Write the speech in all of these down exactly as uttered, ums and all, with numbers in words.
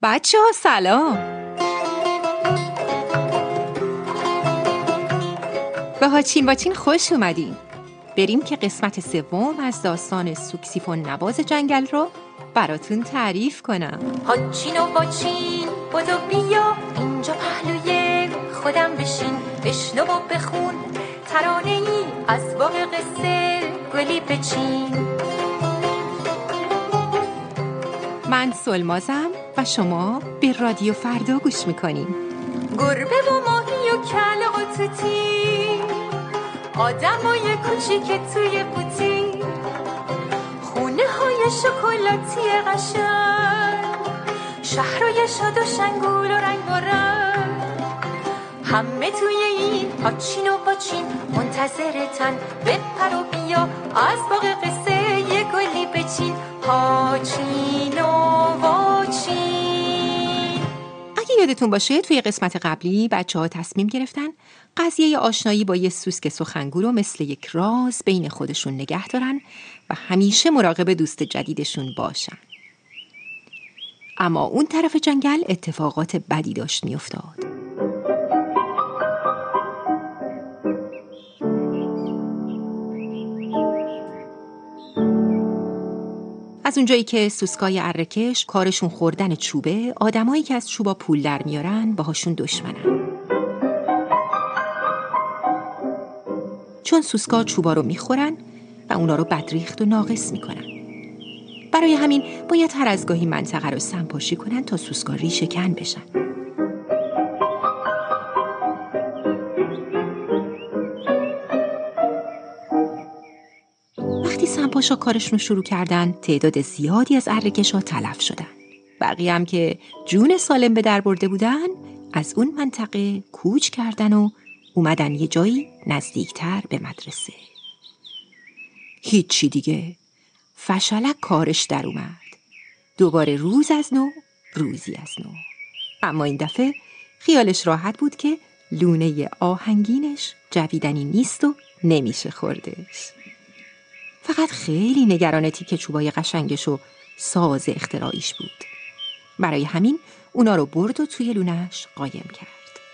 بچه ها سلام. به هاچین باچین خوش اومدین. بریم که قسمت سوم از داستان سوکسیفون نواز جنگل رو براتون تعریف کنم. هاچین و باچین بودو بیا اینجا پهلوی خودم بشین، بشنو و بخون ترانه ای از باغ قصه گلی بچین. من سلمازم و شما به رادیو فردا گوش میکنین. گربه و ماهی و کله و توتی، آدمای کوچیک توی قوطی، خونه های شکلاتی قشنگ، شهرهای شاد و شنگول و رنگ و رنگ، همه توی این هاچین و باچین منتظرتن. بپر و بیا از باغ قصه یه گلی بچین، هاچین و باچین. اگه یادتون باشه توی قسمت قبلی بچه ها تصمیم گرفتن قضیه آشنایی با یه سوسک سخنگو رو مثل یک راز بین خودشون نگه دارن و همیشه مراقب دوست جدیدشون باشن. اما اون طرف جنگل اتفاقات بدی داشت میافتاد. از اونجایی که سوسکای اره‌کش کارشون خوردن چوبه، آدمایی که از چوبا پول در میارن باهاشون دشمنن. چون سوسکا چوبا رو میخورن و اونا رو بدریخت و ناقص میکنن. برای همین باید هر از گاهی منطقه رو سمپاشی کنن تا سوسکا ریشه کن بشن. وقتی سمپاشا کارشون شروع کردن، تعداد زیادی از اره‌کش‌ها تلف شدن. بقیه هم که جون سالم به در برده بودن، از اون منطقه کوچ کردن و اومدن یه جایی نزدیکتر به مدرسه. هیچی دیگه. فشلک کارش در اومد. دوباره روز از نو، روزی از نو. اما این دفعه خیالش راحت بود که لونه آهنگینش جویدنی نیست و نمیشه خوردش. فقط خیلی نگران تیکه چوبای قشنگش و ساز اختراعیش بود. برای همین اونا رو برد و توی لونه‌اش قایم کرد.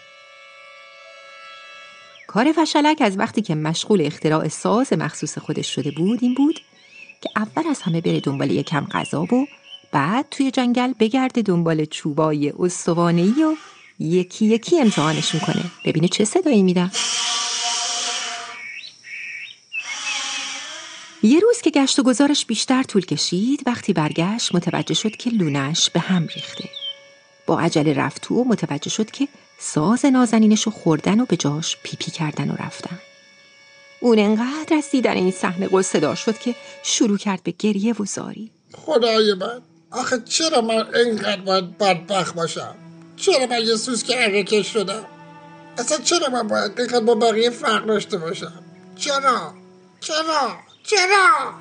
کار فشلک از وقتی که مشغول اختراع ساز مخصوص خودش شده بود این بود که اول از همه بره دنبال یکم غذا و بعد توی جنگل بگرده دنبال چوبای استوانه‌ای و یکی یکی امتحانشون کنه ببینه چه صدایی میدن. یه روز که گشت و گذارش بیشتر طول کشید، وقتی برگشت متوجه شد که لونه‌اش به هم ریخته. با عجله رفت تو و متوجه شد که ساز نازنینشو خوردن و به جاش پیپی کردن و رفتن. اون انقدر از دیدن این صحنه غصه‌دار شد که شروع کرد به گریه و زاری. خدای من، آخه چرا من اینقدر باید بدبخت باشم؟ چرا من یه سوسک اره‌کش شدم؟ اصلا چرا من باید اینقدر با بقیه فرق داشته باشم؟ چرا؟ چرا؟ چرا؟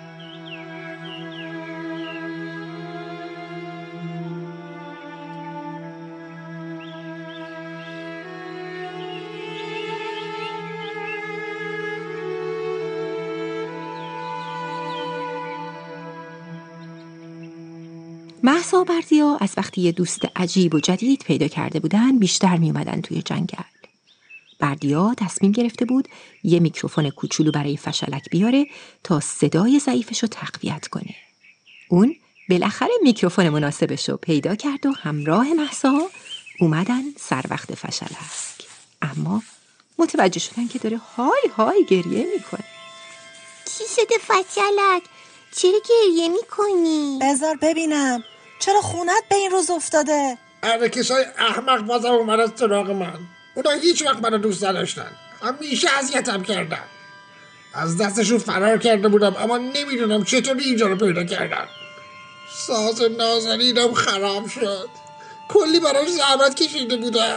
مهسا و بردیا از وقتی یه دوست عجیب و جدید پیدا کرده بودن بیشتر می اومدن توی جنگل. بردیا تصمیم گرفته بود یه میکروفون کوچولو برای فشلک بیاره تا صدای ضعیفشو تقویت کنه. اون بالاخره میکروفون مناسبشو پیدا کرد و همراه مهسا اومدن سر وقت فشلک. اما متوجه شدن که داره های های گریه میکنه. چی شده فشلک؟ چرا گریه میکنی؟ بذار ببینم چرا خونت به این روز افتاده؟ اره‌کشای احمق بازم اومدن سراغ من. اونا هیچ وقت منو دوست نداشتن، همیشه اذیتم کردن. از دستشون فرار کرده بودم اما نمیدونم چطوری اینجا رو پیدا کردن. ساز نازنینم خراب شد، کلی براش زحمت کشیده بودم.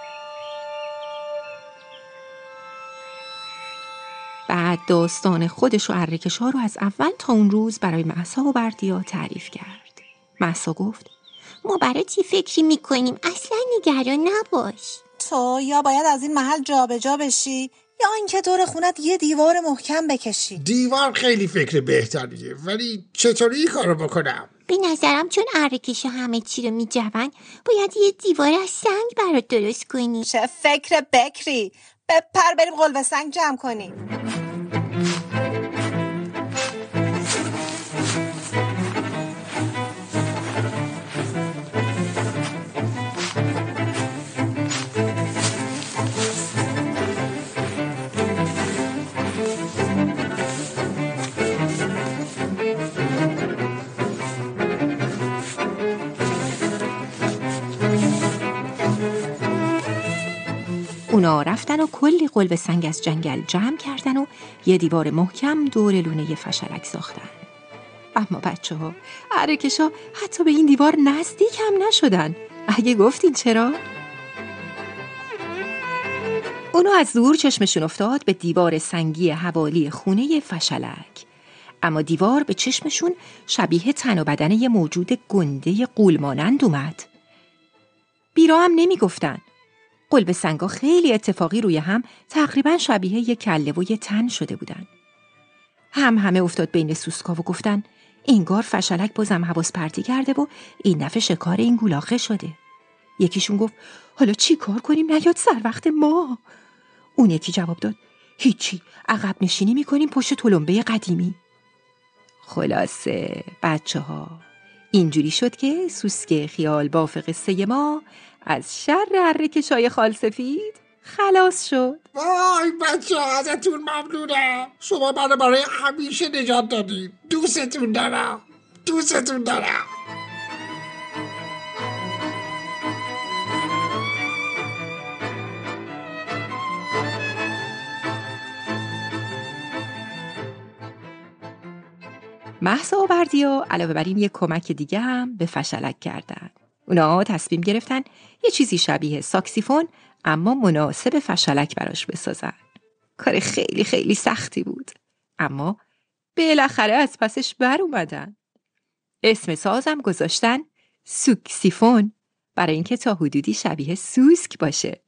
بعد داستان خودش و اره‌کش‌ها رو از اول تا اون روز برای مهسا و بردیا تعریف کرد. مهسا گفت ما برای چی فکری میکنیم؟ اصلا نگران نباش. تو یا باید از این محل جابجا بشی یا اینکه دور خونت یه دیوار محکم بکشی. دیوار خیلی فکر بهتریه، ولی چطوری این کارو بکنم؟ به نظرم چون اره‌کشا همه چی رو میجون باید یه دیوار از سنگ برات درست کنی. چه فکر بکری. بپر بریم قلب سنگ جمع کنیم. اونا رفتن و کلی قلب سنگ از جنگل جمع کردن و یه دیوار محکم دور لونه فشلک ساختن. اما بچه ها اره‌کشا حتی به این دیوار نزدیک هم نشدن. اگه گفتین چرا؟ اونا از دور چشمشون افتاد به دیوار سنگی حوالی خونه فشلک. اما دیوار به چشمشون شبیه تن و بدن یه موجود گنده غول‌مانند اومد. بیرا هم نمی گفتن. قلب سنگا خیلی اتفاقی روی هم تقریبا شبیه یه کله و یه تن شده بودن. هم همه افتاد بین سوسکا و گفتن انگار فشلک بازم حواس پرتی کرده و این دفعه شکار این گولاخه شده. یکیشون گفت حالا چی کار کنیم نیاد سر وقت ما؟ اون یکی جواب داد هیچی، عقب نشینی میکنیم پشت تلمبه قدیمی. خلاصه بچه ها اینجوری شد که سوسک خیال باف قصه ما از شر اره‌کشای خالسفید خلاص شد. وای بچه ها ازتون ممنونم. شما منو برای همیشه نجات دادید. دوستتون دارم. دوستتون دارم. مهسا و بردیا علاوه بر این یک کمک دیگه هم به فشلک کردن. اونا تصمیم گرفتن یه چیزی شبیه ساکسیفون اما مناسب فشلک براش بسازن. کار خیلی خیلی سختی بود اما بالاخره از پسش بر اومدن. اسم سازم گذاشتن سوکسیفون برای اینکه تا حدودی شبیه سوسک باشه.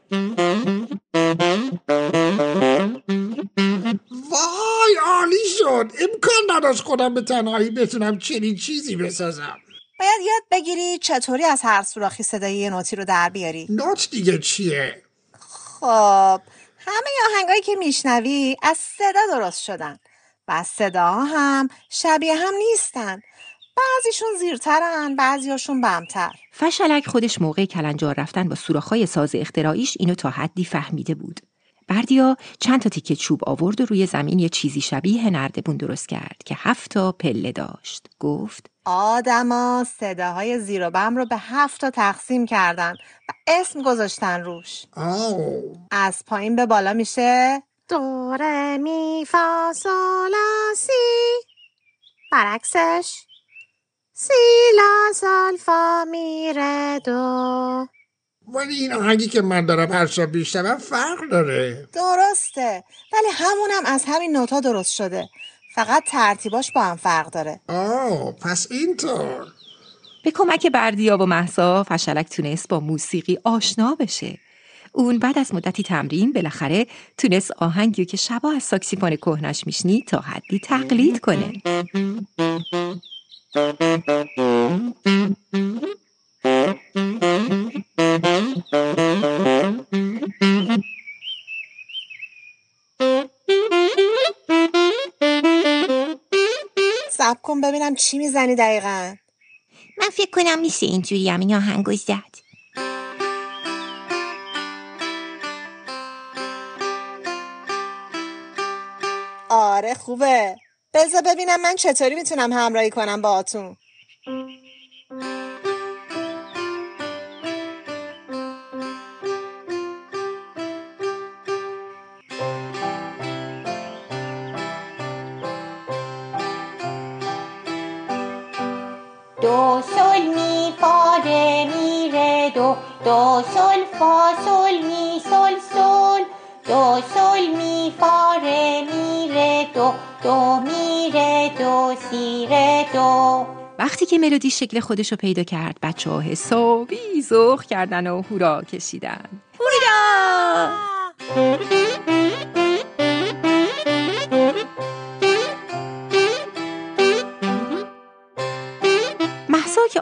وای عالی شد. امکان نداشت خودم به تنهایی بتونم چنین چیزی بسازم. باید یاد بگیری چطوری از هر سوراخی صدای یه نوتی رو در بیاری. نوت دیگه چیه؟ خب همه آهنگایی که میشنوی از صدا درست شدن و صداها هم شبیه هم نیستن. بعضیشون زیرترن، بعضیاشون بمتر. فشلک خودش موقع کلنجار رفتن با سوراخ‌های ساز اختراعیش اینو تا حدی فهمیده بود. بردیا چند تا تیکه چوب آورد و روی زمین یه چیزی شبیه نردبون درست کرد که هفت تا پله داشت. گفت آدما صداهای زیر و بم رو به هفت تا تقسیم کردن و اسم گذاشتن روش. آو. از پایین به بالا میشه دو ره می فا صل لا سی. برعکسش سی لا صل فا می ره دو. ولی این آهنگی که من دارم هر شب میشنوم فرق داره. درسته ولی همونم از همین نوتا درست شده، فقط ترتیباش با هم فرق داره. آه پس اینطور. به کمک بردیا و مهسا فشلک تونست با موسیقی آشنا بشه. اون بعد از مدتی تمرین بالاخره تونست آهنگی که شبا از ساکسیفون کهنش میشنید تا حدی تقلید کنه. صبر کن ببینم چی میزنی دقیقاً. من فکر کنم میشه اینجوری هم این آهنگو زد. آره خوبه. بذار ببینم من چطوری میتونم همراهی کنم باهاتون. دو سل می فا ره می ره دو، دو سل فا سل می سل سل، دو سل می فا ره می ره دو، دو می ره دو سی ره دو. وقتی که ملودی شکل خودشو پیدا کرد بچه ها حسابی ذوق کردن و هورا کشیدن. هورا!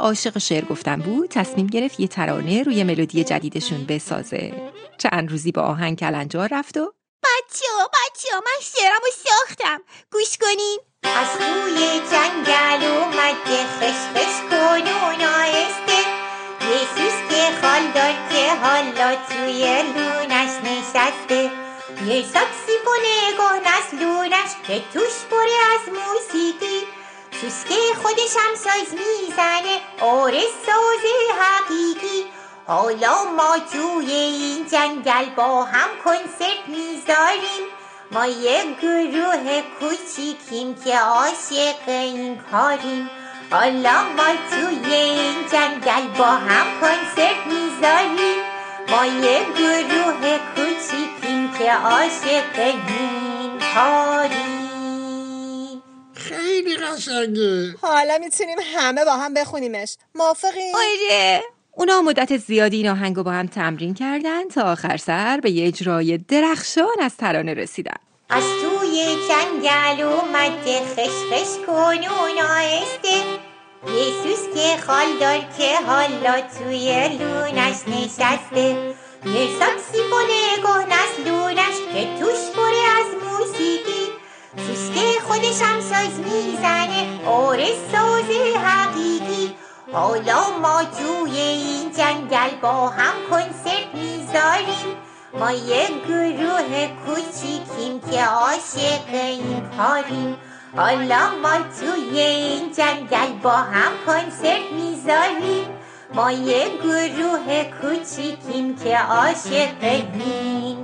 عاشق شعر گفتن بود تصمیم گرفت یه ترانه روی ملودی جدیدشون بسازه. چند روزی با آهنگ کلنجار رفت و بچه ها بچه ها من شعرم رو ساختم، گوش کنین. از توی جنگل اومده خشخش کنون آهسته، یسوس که خال دار که حالا توی لونش نشسته، یه ساکسیفون گهنه لونش که توش پره از موسیقی، سوسکه خودش هم ساز میزنه آره ساز حقیقی. حالا ما توی این جنگل با هم کنسرت میذاریم، ما یه گروه کوچیکیم که عاشق این کاریم. حالا ما توی این جنگل با هم کنسرت میذاریم، ما یه گروه کوچیکیم که عاشق این کاریم. خیلی قشنگه. حالا میتونیم همه با هم بخونیمش. موافقین؟ آره. اونا مدت زیادی این آهنگو با هم تمرین کردن تا آخر سر به یه اجرای درخشان از ترانه رسیدن. از توی جنگل اومده خشخش کنون آهسته، یسوس که خال دار که حالا توی لونش نشسته، یه ساکسیفون گهنه لونش که توش پره از موسیقی، سوسکه خودش هم ساز میزنه آره ساز حقیقی. حالا ما توی این جنگل با هم کنسرت میذاریم، ما یه گروه کوچیکیم که عاشق این کاریم. حالا ما توی این جنگل با هم کنسرت میذاریم، ما یه گروه کوچیکیم که عاشق این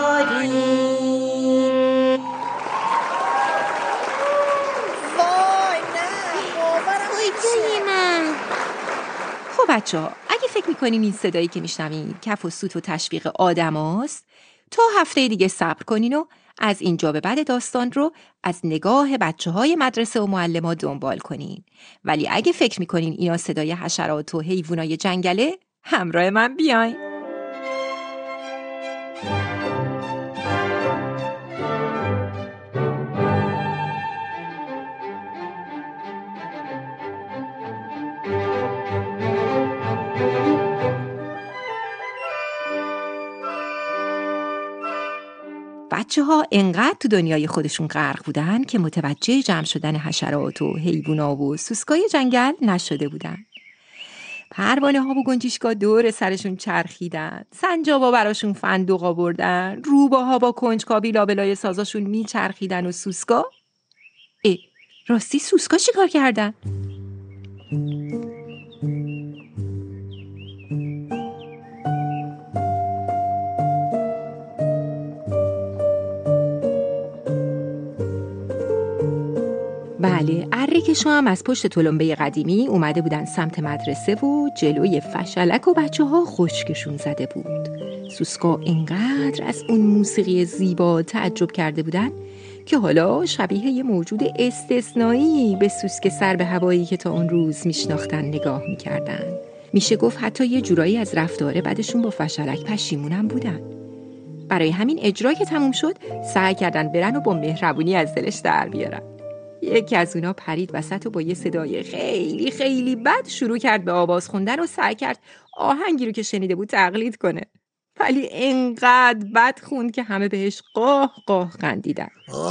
کاریم. وای نه باورم جای من. خب بچه ها اگه فکر میکنیم این صدایی که میشنوین کف و سوت و تشویق آدم هاست، تا هفته دیگه صبر کنین و از اینجا به بعد داستان رو از نگاه بچه های مدرسه و معلم دنبال کنین. ولی اگه فکر میکنین اینا صدای حشرات و حیوانای جنگله، همراه من بیاین. بچه ها انقدر تو دنیای خودشون غرق بودن که متوجه جمع شدن حشرات و حیوونا و سوسکای جنگل نشده بودن. پروانه ها و گنجشکا دور سرشون چرخیدن، سنجابا براشون فندق آوردن، روباها با کنجکاوی لابلای سازاشون میچرخیدن و سوسکا ای راستی سوسکا چی کار کردن؟ بله، اره‌کشا هم از پشت تلمبه قدیمی اومده بودن سمت مدرسه و جلوی فشلک و بچه ها خشکشون زده بود. سوسکا اینقدر از اون موسیقی زیبا تعجب کرده بودن که حالا شبیه یه موجود استثنایی به سوسک سر به هوایی که تا اون روز میشناختن نگاه میکردن. میشه گفت حتی یه جورایی از رفتار بعدشون با فشلک پشیمونم بودن. برای همین اجرا که تموم شد سعی کردن برن و با مهربونی از دلش در بیارن. یکی از اونا پرید وسط و با یه صدای خیلی خیلی بد شروع کرد به آواز خوندن و سعی کرد آهنگی رو که شنیده بود تقلید کنه. ولی اینقدر بد خوند که همه بهش قاه قاه خندیدن.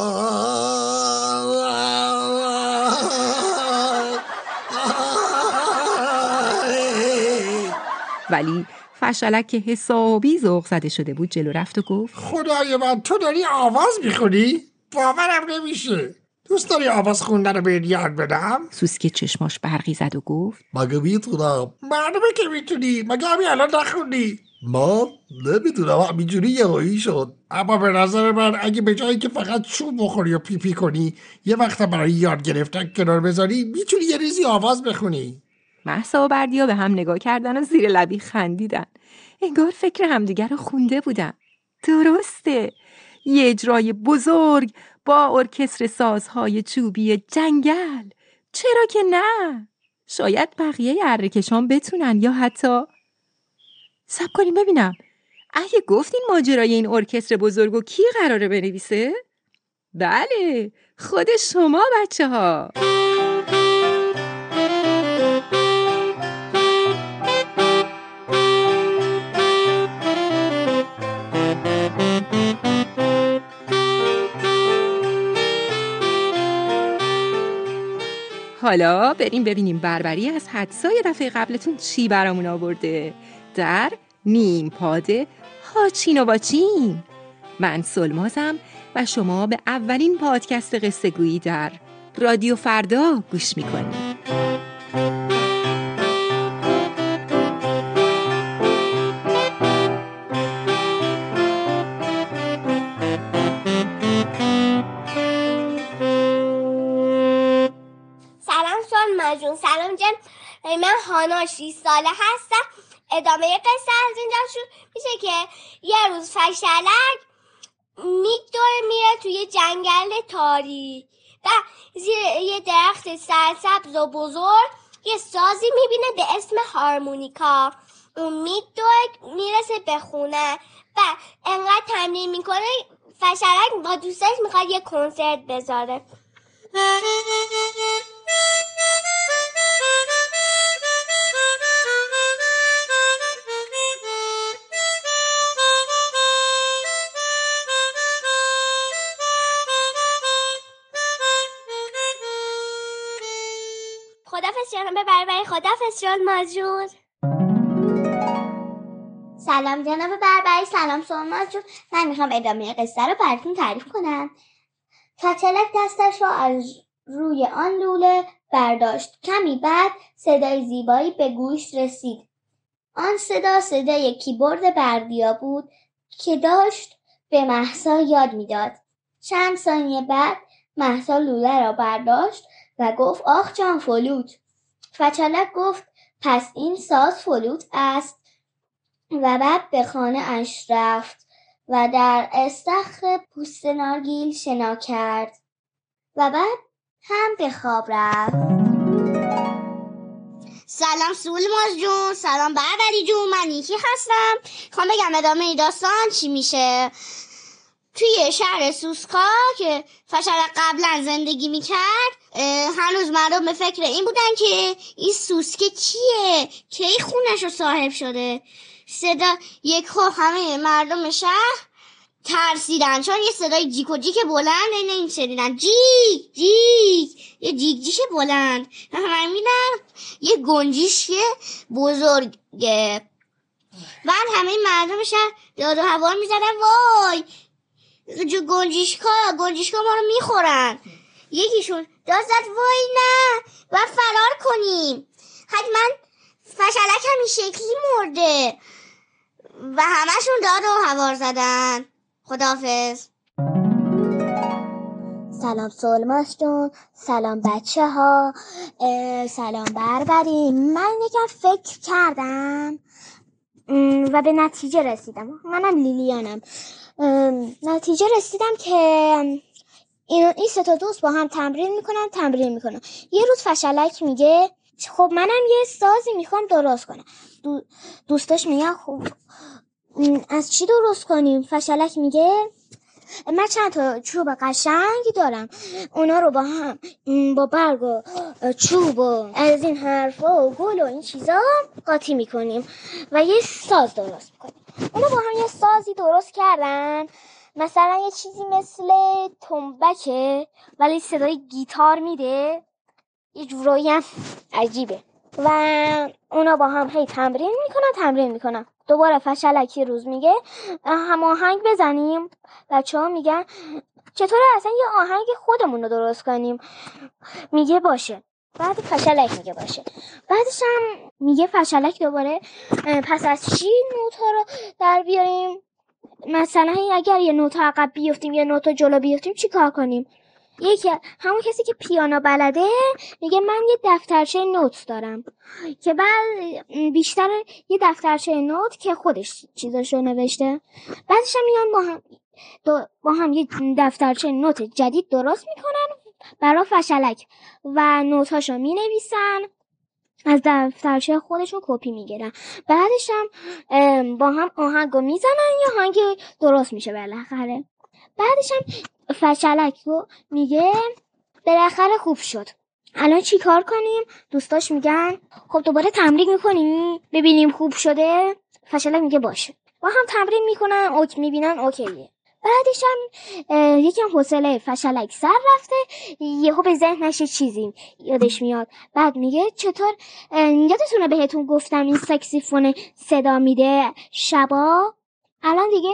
ولی فشلک که حسابی ذوق زده شده بود جلو رفت و گفت خدای من تو داری آواز میخونی؟ باورم نمیشه. دوست داری آواز خوندن رو بهت یاد بدم؟ سوسک چشماش برقی زد و گفت مگه میتونم؟ معلومه که میتونی، مگه همین الان نخوندی؟ من نمیدونم همینجوری یهویی شد. اما به نظر من اگه به جایی که فقط چوب بخوری و پیپی کنی یه وقت برای یاد گرفتن کنار بذاری میتونی یه ریزی آواز بخونی. مهسا و بردیا به هم نگاه کردن و زیر لبی خندیدن. انگار فکر همدیگر رو خونده بودن. درسته، یه اجرای بزرگ با ارکستر سازهای چوبی جنگل. چرا که نه؟ شاید بقیه اره‌کشان بتونن یا حتی صبر کنیم ببینم. اگه گفتین ماجرای این ارکستر بزرگو کی قراره بنویسه؟ بله، خود شما بچه ها. حالا بریم ببینیم بربری از حدسای دفعه قبلتون چی برامون آورده در نیم پاده هاچین و باچین. من سلمازم و شما به اولین پادکست قصه گویی در رادیو فردا گوش میکنید. جون سلام جان، من هانا شش ساله هستم. ادامه قصه از اینجا شروع میشه که یه روز فشلک میدوره میره توی جنگل تاریک و زیر یه درخت سرسبز و بزرگ یه سازی میبینه به اسم هارمونیکا. اون میدوره میرسه به خونه و انقدر تمرین میکنه فشلک با دوستش میخواد یه کنسرت بذاره. خدافظ جانم بربری، خدافظ جان ماجون. سلام جناب بربری، سلام سلماز جون. من میخوام ادامه قصه رو براتون تعریف کنم. فچلک دستش رو از روی آن لوله برداشت. کمی بعد صدای زیبایی به گوش رسید. آن صدا صدای کیبورد بردیا بود که داشت به مهسا یاد میداد. چند ثانیه بعد مهسا لوله را برداشت و گفت آخ جان فلوت. فچلک گفت پس این ساز فلوت است و بعد به خانه اش رفت و در استخر پوست نارگیل شنا کرد و بعد هم به خواب رفت. سلام سولماز جون، سلام بربری جون، من نیکی هستم. خوام بگم ادامه داستان چی میشه. توی شهر سوسکا که فشلک قبلا زندگی میکرد هنوز مردم به فکر این بودن که این سوسکه کیه، کی خونش رو صاحب شده. صدا یک خور همه مردم شهر ترسیدن چون یه صدای جیک و جیک بلند اینه این شدیدن جیک جیک یه جیک جیک بلند. همه میدن یه گنجیش بزرگه. بعد همه مردم شهر داد و هوار میزدن وای جو گنجیشکا گنجیشکا ما رو میخورن. یکیشون داد زد وای نه باید فرار کنیم، حتما فشلک همین شکلی مرده. و همشون داد و هوار زدن. خداحافظ. سلام سلماس جون، سلام بچه ها، سلام بربری. من یکم فکر کردم و به نتیجه رسیدم. منم لیلیانم. نتیجه رسیدم که این این سه تا دوست با هم تمرین میکنن تمرین میکنن یه روز فشلک میگه خب منم یه سازی میخوام درست کنم. دو دوستاش میگن خب از چی درست کنیم؟ فشلک میگه من چند تا چوب قشنگی دارم، اونا رو با هم با برگ و چوب و از این حرفا و گل و این چیزا قاطی میکنیم و یه ساز درست میکنیم. اونا با هم یه سازی درست کردن، مثلا یه چیزی مثل تنبکه ولی صدای گیتار میده، یه جورایی هم عجیبه. و اونا با هم هی تمرین میکنن تمرین میکنن دوباره فشلکی روز میگه هماهنگ بزنیم. بچه ها میگن چطوره اصلا یه آهنگ خودمون رو درست کنیم؟ میگه باشه. بعد فشلک میگه باشه. بعدش هم میگه فشلک دوباره پس از چی نوتا رو در بیاریم؟ مثلا اگر یه نوتا عقب بیفتیم یه نوتا جلو بیفتیم چی کار کنیم؟ یکی همون کسی که پیانو بلده میگه من یه دفترچه نوت دارم که بعد بیشتر یه دفترچه نوت که خودش چیزاشو نوشته. بعدش هم میان با هم با هم یه دفترچه نوت جدید درست میکنن برای فشلک و نوتاشو مینویسن، از دفترچه خودشون کپی میگیرن. بعدش هم با هم آهنگو میزنن یا آهنگ درست میشه بالاخره. بعدش هم فشلک رو میگه بالاخره خوب شد، الان چی کار کنیم؟ دوستاش میگن خب دوباره تمرین میکنیم ببینیم خوب شده. فشلک میگه باشه. با هم تمرین میکنن اوک میبینن اوکیه. بعدش هم یکم حوصله فشلک سر رفته، یهو به ذهنش چیزی یادش میاد. بعد میگه چطور یادتونه بهتون گفتم این ساکسیفون صدا میده شبا؟ الان دیگه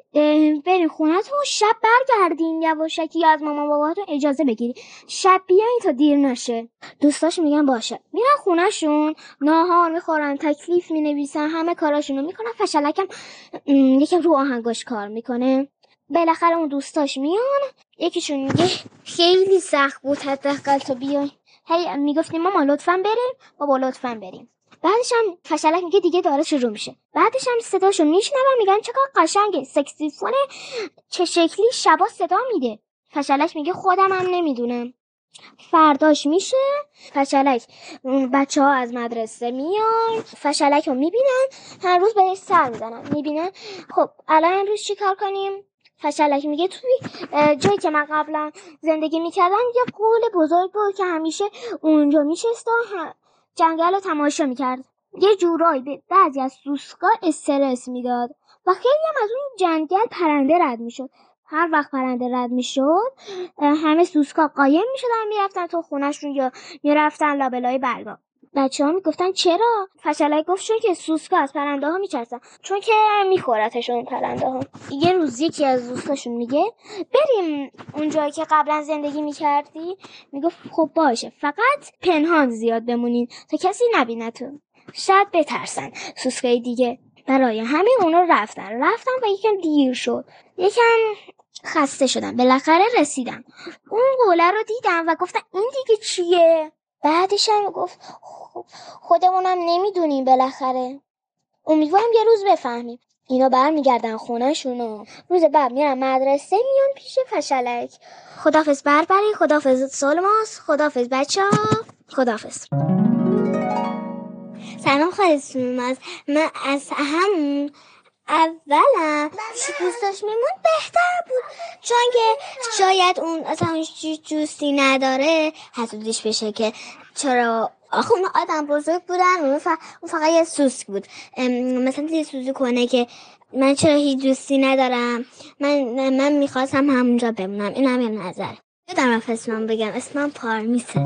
برین خونه‌تون، شب برگردین یواشکی از مامان باباتون اجازه بگیری، شب بیاین تا دیر نشه. دوستاش میگن باشه، میرن خونهشون، ناهار میخورن، تکلیف مینویسن، همه کاراشونو میکنن. فشلکم یکم رو آهنگاش کار میکنه. بالاخره اون دوستاش میان، یکیشون میگه خیلی سخت بود حداقل تا بیاین. هی میگفتیم ماما لطفاً بریم، بابا لطفاً بریم. بعدش هم فشلک میگه دیگه داره شروع میشه. بعدش هم صداشو میشنون، میگن چقدر قشنگه، ساکسیفون چه شکلی شبا صدا میده. فشلک میگه خودم هم نمیدونم. فرداش میشه، فشلک بچه ها از مدرسه میان، فشلک رو میبینن، هر روز بهش سر میزنن، میبینن خب الان امروز چی کار کنیم؟ فشلک میگه توی جایی که من قبلا زندگی میکردم یه قول بزرگ بود که همیشه اونجا میشست و جنگل رو تماشا میکرد. یه جورایی به بعضی از سوسکا استرس میداد و خیلی هم از اون جنگل پرنده رد میشد. هر وقت پرنده رد میشد همه سوسکا قایم میشدن، میرفتن تو خونهشون یا میرفتن لابلای برگا. بچه ها میگفتن چرا؟ فشلک گفت چون که سوسکا از پرنده ها میچرسن، چون که میخورتشون پرنده ها. یه روز یکی از دوستاشون میگه بریم اون جایی که قبلا زندگی میکردی. میگفت خب باشه، فقط پنهان زیاد بمونین تا کسی نبینتون، شاید بترسن سوسکای دیگه. برای همین اونا رفتن رفتن و یکم دیر شد، یکم خسته شدم. بالاخره رسیدم، اون قوله رو دیدم و گفتم این دیگه چیه؟ بعدش هم گفت خودمونم نمیدونیم، بالاخره امیدوارم یه روز بفهمیم. اینا برمیگردن خونه‌شون، روز بعد میرن مدرسه، میان پیش فشلک. خدافظ بربری، خدافظ سالماس، خدافظ بچه ها، خدافظ. سلام خاله سالماس، من از همون اولم دوست داشت میمون بهتر بود، چون که شاید اون اصلا دوستی نداره حسودش بشه که چرا آخه اون آدم بزرگ بودن، اون فقط یه سوسک بود. مثلا یه سوسک کنه که من چرا هیچ دوستی ندارم، من من میخواستم همونجا بمونم. این هم یه نظره. یادم رفت اسمم بگم، اسمم پارمیسه.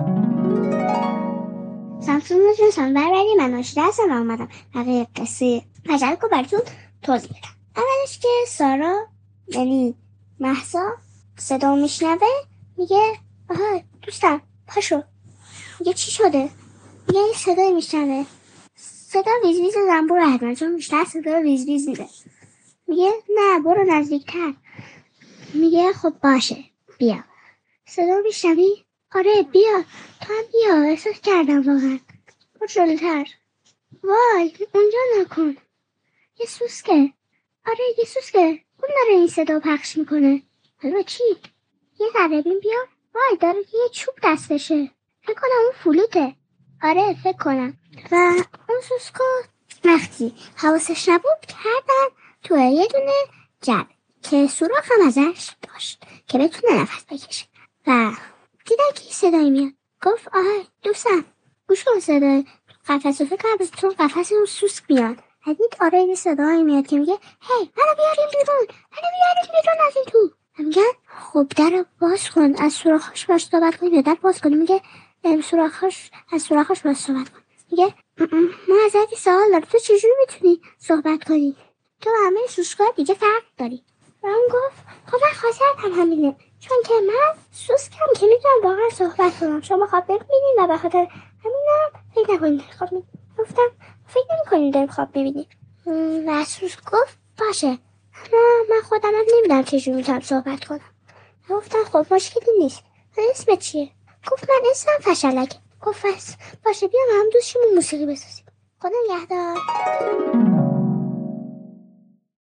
سمسون جون سلام بربری، من ناشیده هستم و اومدم برای قصه فشلک رو براتون توضیح بدم. اولش که سارا یعنی مهسا صدا میشنوه، میگه آها دوستم پاشو. میگه چی شده؟ میگه این صدای میشنوه، صدا ویز ویز زنبور حتما، چون بیشتر صدا ویز ویز میده. میگه نه برو نزدیکتر. میگه خب باشه بیا. صدا میشنوی؟ آره بیا، تو هم بیا، احساس کردم واقعا. برو جلوتر. وای اونجا نکن، یه سوسکه. آره یه سوسکه، اون داره این صدا پخش میکنه. حالا چی؟ یه ذره بین بیا. وای داره یه چوب دستشه، فکر کنم اون فلوته. آره فکر کنم. و اون سوسکا وقتی حواسش نبود کردن تو یه دونه جعبه که سوراخ هم ازش داشت که بتونه نفس بکشه. و دیدن که این صدایی میاد، گفت آها دوستم گوش کن صدای قفس رو، فکر کنم تو قفس اون سوسک بیاد. حدید آره این صدایی میاد که میگه هی منو بیاریم بیرون، منو بیاریم بیرون از این تو. میگن خب در باز کن، از سوراخش باش صحبت کنیم یا در باز کنیم. میگه سوراخش از سوراخش باش صحبت کن. میگه ما ازت سوال داریم، تو چجوری میتونی صحبت کنی؟ تو همه سوسکا دیگه فرق داری. و اون گفت خب من خواستم همینه، چون که من سوسکم که میتونم واقعا صحبت کنم، شما خواب ببینید و به خاطر همینم فکر نکنید خواب میبینید. گفتم فکر نمی‌کنید داریم خواب میبینید. و سوسک گفت باشه، اما من خودم هم نمیدونم چجوری میتونم صحبت کنم. گفتم خب مشکلی نیست. اسمت چیه؟ گفت من اسمم فشلک. گفت باشه بیا هم دوستشون موسیقی بسازیم. خدا نگهدار.